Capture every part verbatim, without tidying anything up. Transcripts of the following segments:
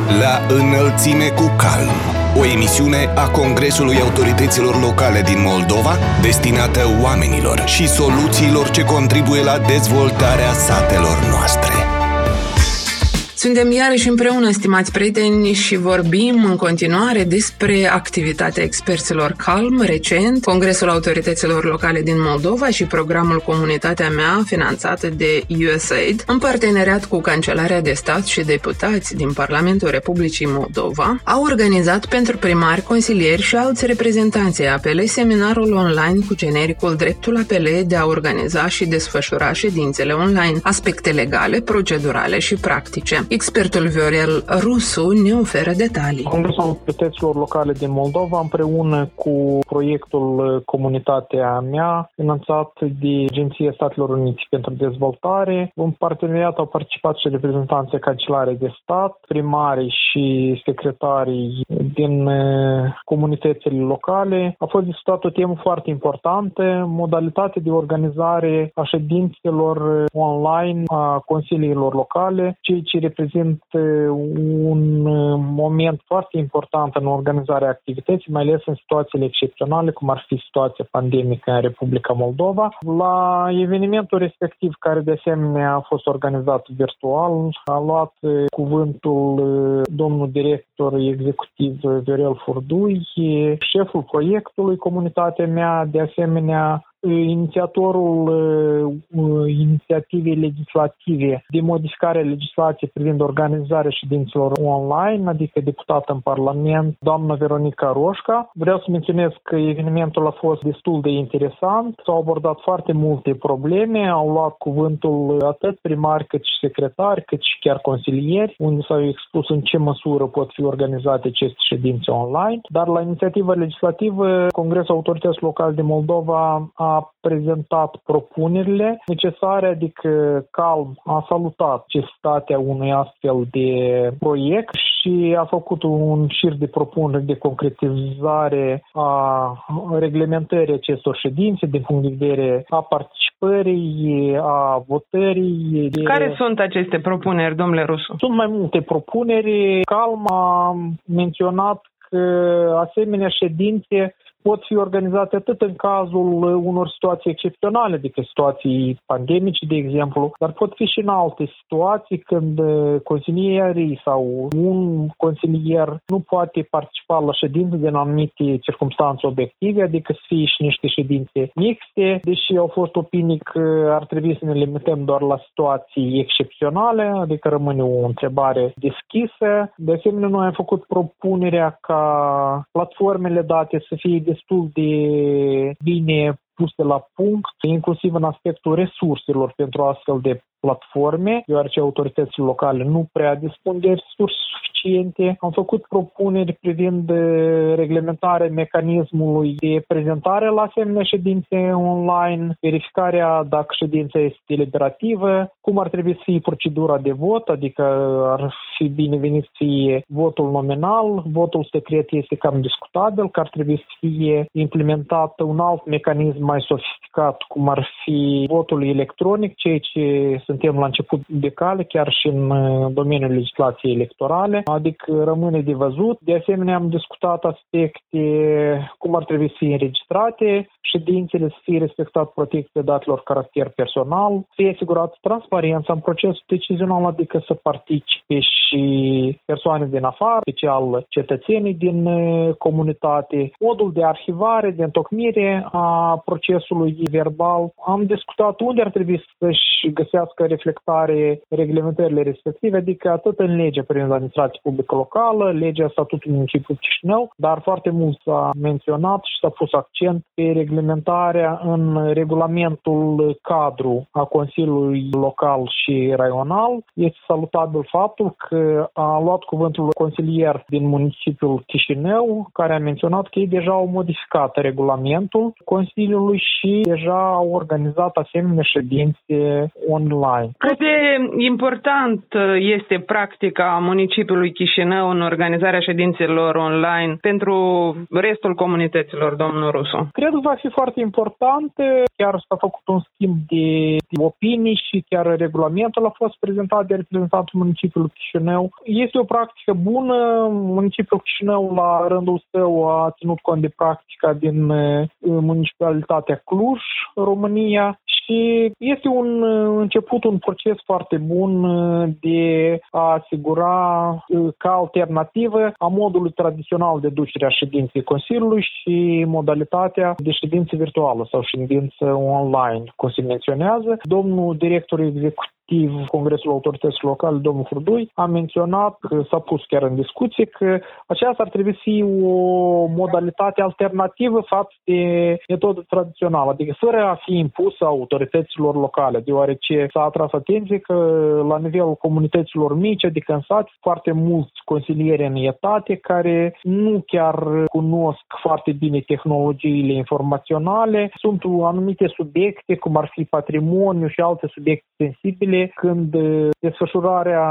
La înălțime cu calm, o emisiune a Congresului Autorităților Locale din Moldova, destinată oamenilor și soluțiilor ce contribuie la dezvoltarea satelor noastre. Suntem iarăși împreună, stimați prieteni, și vorbim în continuare despre activitatea experților Calm. Recent, Congresul Autorităților Locale din Moldova și programul Comunitatea Mea, finanțat de U S A I D, în parteneriat cu Cancelarea de Stat și deputați din Parlamentul Republicii Moldova, au organizat pentru primari, consilieri și alți reprezentanți ai A P L seminarul online cu genericul Dreptul A P L de a organiza și desfășura ședințele online, aspecte legale, procedurale și practice. Expertul Viorel Rusu ne oferă detalii. Congresul Autorităților Locale din Moldova, împreună cu proiectul Comunitatea Mea, finanțat de Agenția Statelor Unite pentru Dezvoltare, în parteneriat au participat și reprezentanții Cancelare de Stat, primarii și secretarii din comunitățile locale. A fost discutat o temă foarte importantă, modalitatea de organizare a ședințelor online a consiliilor locale, ceea ce reprezintă un moment foarte important în organizarea activității, mai ales în situațiile excepționale, cum ar fi situația pandemică în Republica Moldova. La evenimentul respectiv, care de asemenea a fost organizat virtual, a luat cuvântul domnul director executiv Viorel Furdui, șeful proiectului Comunitatea Mea, de asemenea inițiatorul uh, inițiativei legislative de modificare a legislației privind organizarea ședințelor online, adică deputat în Parlament, doamna Veronica Roșca. Vreau să menționez că evenimentul a fost destul de interesant, s-au abordat foarte multe probleme, au luat cuvântul atât primari cât și secretari, cât și chiar consilieri, unde s-au expus în ce măsură pot fi organizate aceste ședințe online. Dar la inițiativa legislativă, Congresul Autorităților Locale din Moldova a a prezentat propunerile necesare, adică Calm a salutat necesitatea unui astfel de proiect și a făcut un șir de propuneri de concretizare a reglementării acestor ședințe din punct de vedere a participării, a votării. De... Care sunt aceste propuneri, domnule Rusu? Sunt mai multe propuneri. Calm a menționat că asemenea ședințe pot fi organizate atât în cazul unor situații excepționale, adică situații pandemice, de exemplu, dar pot fi și în alte situații când consilierii sau un consilier nu poate participa la ședințe din anumite circumstanțe obiective, adică să fie și niște ședințe mixte, deși au fost opinii că ar trebui să ne limităm doar la situații excepționale, adică rămâne o întrebare deschisă. De asemenea, noi am făcut propunerea ca platformele date să fie destul de bine puse la punct, inclusiv în aspectul resurselor pentru astfel de platforme, deoarece autoritățile locale nu prea dispun de resurse suficiente. Am făcut propuneri privind reglementarea mecanismului de prezentare la asemenea ședințe online, verificarea dacă ședința este deliberativă, cum ar trebui să fie procedura de vot, adică ar fi binevenit să fie votul nominal, votul secret este cam discutabil, că ar trebui să fie implementat un alt mecanism mai sofisticat, cum ar fi votul electronic, ceea ce suntem la început de cale, chiar și în domeniul legislației electorale, adică rămâne de văzut. De asemenea, am discutat aspecte cum ar trebui să fie înregistrate ședințele, să fie respectat protecția datelor caracter personal, să fie asigurat transparența în procesul decizional, adică să participe și persoane din afară, special cetățenii din comunitate, modul de arhivare, de întocmire a procesului verbal. Am discutat unde ar trebui să-și găsească reflectare reglementările respective, adică atât în legea privind administrația publică locală, legea statutului municipiului Chișinău, dar foarte mult s-a menționat și s-a pus accent pe reglementarea în regulamentul cadru a Consiliului Local și Raional. Este salutabil faptul că a luat cuvântul consilier din municipiul Chișinău, care a menționat că ei deja au modificat regulamentul Consiliului și deja au organizat asemenea ședințe online. Cât de important este practica municipiului orașului Chișinău în organizarea ședințelor online pentru restul comunităților, domnul Rusu? Cred că va fi foarte important. Chiar s-a făcut un schimb de opinii și chiar regulamentul a fost prezentat de reprezentantul municipiului Chișinău. Este o practică bună. Municipiul Chișinău, la rândul său, a ținut cont de practica din municipalitatea Cluj, România, și este un început, un proces foarte bun de a asigura ca alternativă a modului tradițional de ducere a ședinței Consiliului și modalitatea de ședință virtuală sau ședință online, cum se menționează. Domnul director executiv Congresul Autorităților Locale, domnul Hurdui, a menționat, s-a pus chiar în discuție, că aceasta ar trebui să fie o modalitate alternativă față de metodă tradițională, adică fără a fi impusă autorităților locale, deoarece s-a atras atenție că la nivelul comunităților mici, adică în sat, foarte mulți consilieri în etate care nu chiar cunosc foarte bine tehnologiile informaționale, sunt anumite subiecte, cum ar fi patrimoniu și alte subiecte sensibile, când desfășurarea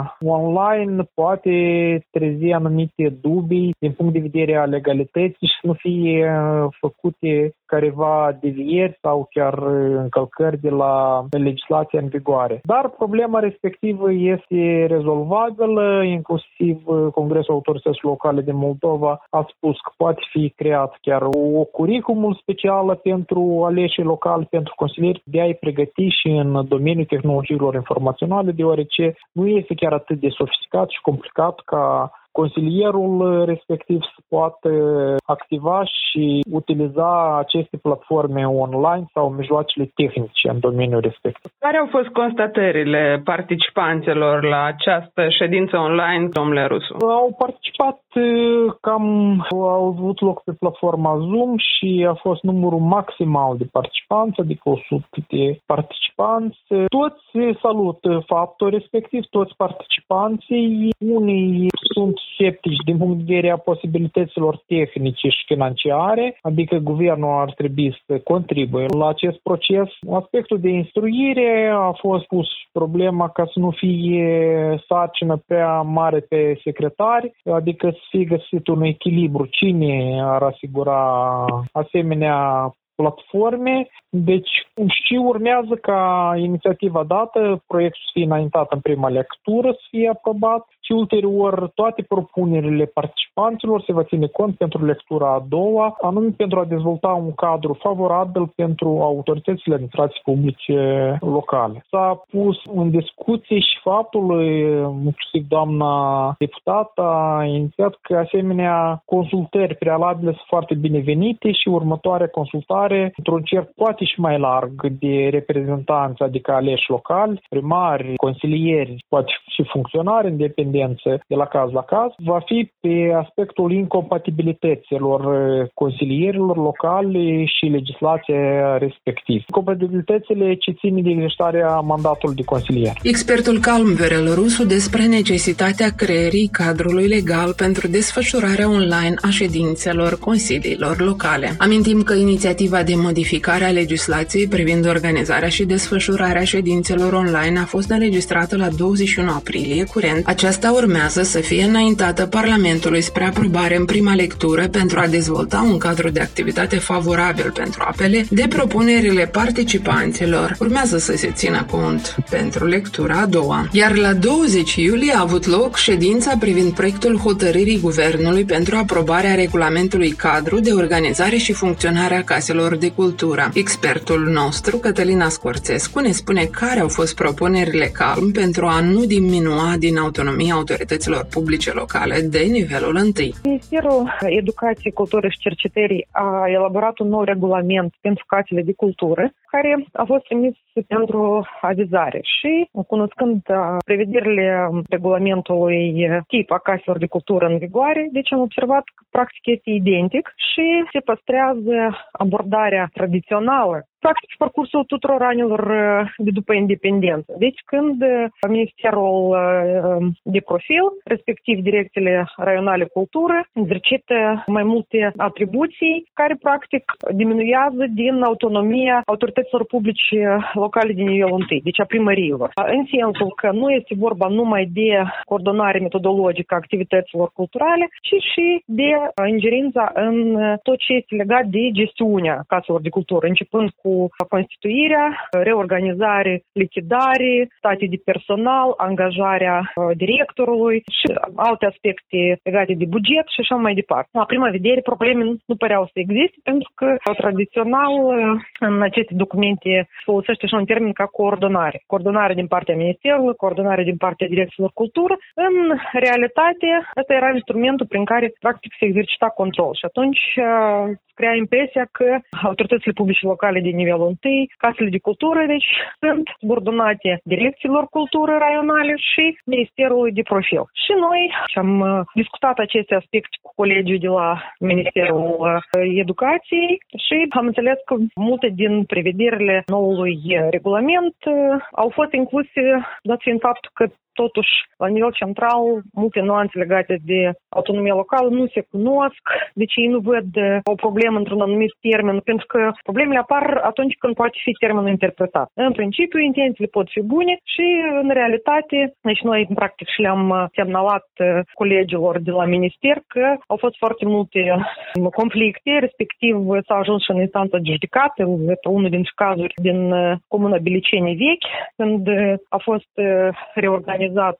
online poate trezi anumite dubii din punct de vedere a legalității și să nu fie făcute careva devieri sau chiar încălcări de la legislația în vigoare. Dar problema respectivă este rezolvabilă, inclusiv Congresul Autorităților Locale din Moldova a spus că poate fi creat chiar o curriculum specială pentru aleșii locali, pentru consilieri, de a-i pregăti și în domeniul tehnologiilor informaționale, deoarece nu este chiar atât de sofisticat și complicat ca consilierul respectiv să poată activa și utiliza aceste platforme online sau mijloacele tehnice în domeniul respectiv. Care au fost constatările participanților la această ședință online, domnule Rusu? Au participat cam, au avut loc pe platforma Zoom și a fost numărul maximal de participanți, adică o sută de participanți. Toți salută faptul respectiv, toți participanții. Unii sunt sceptici din punct de vedere a posibilităților tehnice și financiare, adică guvernul ar trebui să contribuie la acest proces. Aspectul de instruire a fost pus problema ca să nu fie sarcină prea mare pe secretari, adică să fie găsit un echilibru. Cine ar asigura asemenea platforme, deci și urmează ca inițiativa dată, proiectul să fie înaintat în prima lectură, să fie aprobat și ulterior toate propunerile participanților se va ține cont pentru lectura a doua, anume pentru a dezvolta un cadru favorabil pentru autoritățile administrației publice locale. S-a pus în discuție și faptul, inclusiv doamna deputată a inițiat că asemenea consultări prealabile sunt foarte binevenite și următoarea consultare într-un cerc poate și mai larg de reprezentanți, adică aleși locali, primari, consilieri, poate și funcționari independență de la caz la caz, va fi pe aspectul incompatibilităților consilierilor locali și legislația respectivă. Incompatibilitățile ce țin de exercitarea mandatului de consilier. Expertul Calm Viorel Rusu despre necesitatea creării cadrului legal pentru desfășurarea online a ședințelor consiliilor locale. Amintim că inițiativa de modificare a legislației privind organizarea și desfășurarea ședințelor online a fost înregistrată la douăzeci și unu aprilie curent. Aceasta urmează să fie înaintată Parlamentului spre aprobare în prima lectură pentru a dezvolta un cadru de activitate favorabil pentru apele de propunerile participanților. Urmează să se țină cont pentru lectura a doua. Iar la douăzeci iulie a avut loc ședința privind proiectul hotărârii Guvernului pentru aprobarea regulamentului cadru de organizare și funcționare a caselor de cultură. Expertul nostru, Cătălina Scorțescu, ne spune care au fost propunerile Calm pentru a nu diminua din autonomia autorităților publice locale de nivelul întâi. Ministerul Educației, Culturii și Cercetării a elaborat un nou regulament pentru casele de cultură, care a fost trimis pentru avizare și, cunoscând prevederile regulamentului tip a caselor de cultură în vigoare, deci am observat că practic este identic și se păstrează abordarea tradițională practic parcursul tuturor anilor de după independență. Deci când Ministerul de Profil, respectiv direcțiile raionale cultură, exercită mai multe atribuții care practic diminuează din autonomia autorităților publice locale de nivel întâi, deci a primăriilor. În sensul că nu este vorba numai de coordonare metodologică a activităților culturale, ci și de ingerința în tot ce este legat de gestiunea caselor de cultură, începând cu constituirea, reorganizare, lichidare, state de personal, angajarea directorului și alte aspecte legate de buget și așa mai departe. La prima vedere, probleme nu păreau să existe, pentru că tradițional în aceste documente folosește și un termen ca coordonare. Coordonare din partea Ministerului, coordonare din partea direcțiilor cultură. În realitate, ăsta era instrumentul prin care practic se exercita control și atunci crea impresia că autoritățile publice locale de nivelul întâi, casele de cultură, deci sunt subordonate direcțiilor cultură raionale și Ministerului de Profil. Și noi am discutat aceste aspecte cu colegii de la Ministerul Educației și am înțeles că multe din prevederile noului regulament au fost incluse, dat fiind faptul că totuși, la nivel central, multe nuanțe legate de autonomie locală nu se cunosc, deci ei nu văd o problemă într-un anumit termen, pentru că problemele apar atunci când poate fi termenul interpretat. În principiu, intențiile pot fi bune și, în realitate, deci noi, practic, și le-am semnalat colegilor de la minister că au fost foarte multe conflicte, respectiv s-a ajuns și în instanță de judecată, este unul dintre cazuri din Comuna Biliceni Vechi, când a fost reorganizat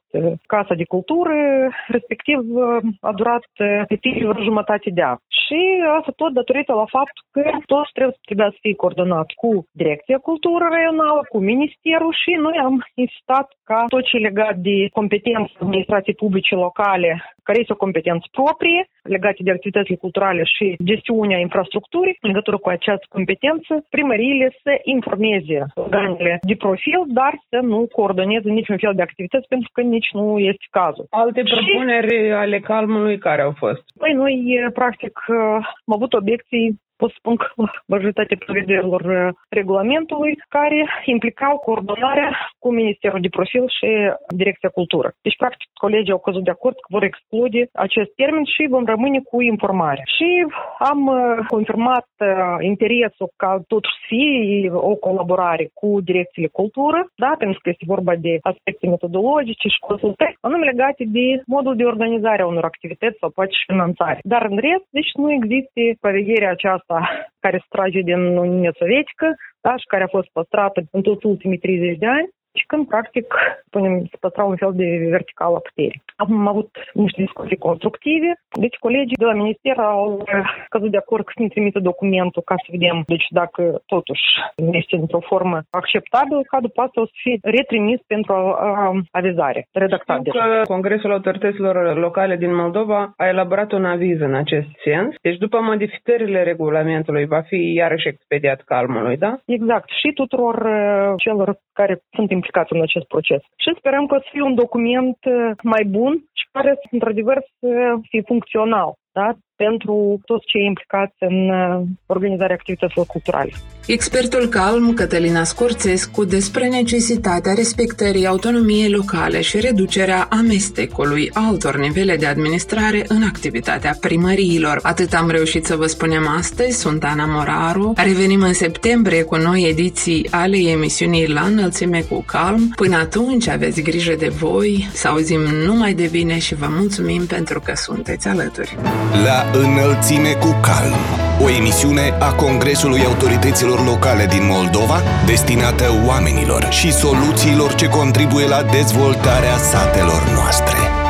Casa de Cultură, respectiv a durat efectiv jumătate de an. Și asta tot datorită la faptul că tot trebuie, trebuia să fie coordonat cu Direcția Cultură Raională, cu Ministerul și noi am insistat ca tot ce legat de competențe administrației publice locale, care este o competență proprie, legate de activitățile culturale și gestiunea infrastructurii, în legătură cu această competență, primăriile să informeze organele de profil, dar să nu coordoneze niciun fel de activități, pentru că nici nu este cazul. Alte propuneri și ale Calmului care au fost? Păi noi, practic, am avut obiecții, pot spun că majoritatea prevederilor regulamentului care implicau coordonarea cu Ministerul de Profil și Direcția Cultură. Deci, practic, colegii au căzut de acord că vor exclude acest termen și vom rămâne cu informare. Și am confirmat interesul ca totuși să fie o colaborare cu direcțiile cultură, da, pentru că este vorba de aspecte metodologice și consultări, anume legate de modul de organizare a unor activități sau poate și finanțare. Dar în rest, deci nu există prevederea aceasta care se trage din Uniunea Sovietică, da, și care a fost păstrată în toți ultimii treizeci de ani, și când, practic, punem, se păstra un fel de verticală a puterii. Am avut niște discuții constructive, deci colegii de la minister au căzut de acord că să ne trimită documentul ca să vedem, deci dacă totuși este într-o formă acceptabilă, ca după asta o să fie retrimis pentru avizare, redactat. Știu că Congresul Autorităților Locale din Moldova a elaborat un aviz în acest sens, deci după modificările regulamentului va fi iarăși expediat Calmului, da? Exact, și tuturor celor care sunt implicați în acest proces. Și sperăm că o să fie un document mai bun și care, într-adevăr, să fie funcțional, da? Pentru toți cei implicați în organizarea activităților culturale. Expertul Calm, Cătălina Scorțescu, despre necesitatea respectării autonomiei locale și reducerea amestecului altor nivele de administrare în activitatea primăriilor. Atât am reușit să vă spunem astăzi. Sunt Ana Moraru. Revenim în septembrie cu noi ediții ale emisiunii La Înălțime cu Calm. Până atunci aveți grijă de voi, să auzim numai de bine și vă mulțumim pentru că sunteți alături. La Înălțime cu Calm, o emisiune a Congresului Autorităților Locale din Moldova, destinată oamenilor și soluțiilor ce contribuie la dezvoltarea satelor noastre.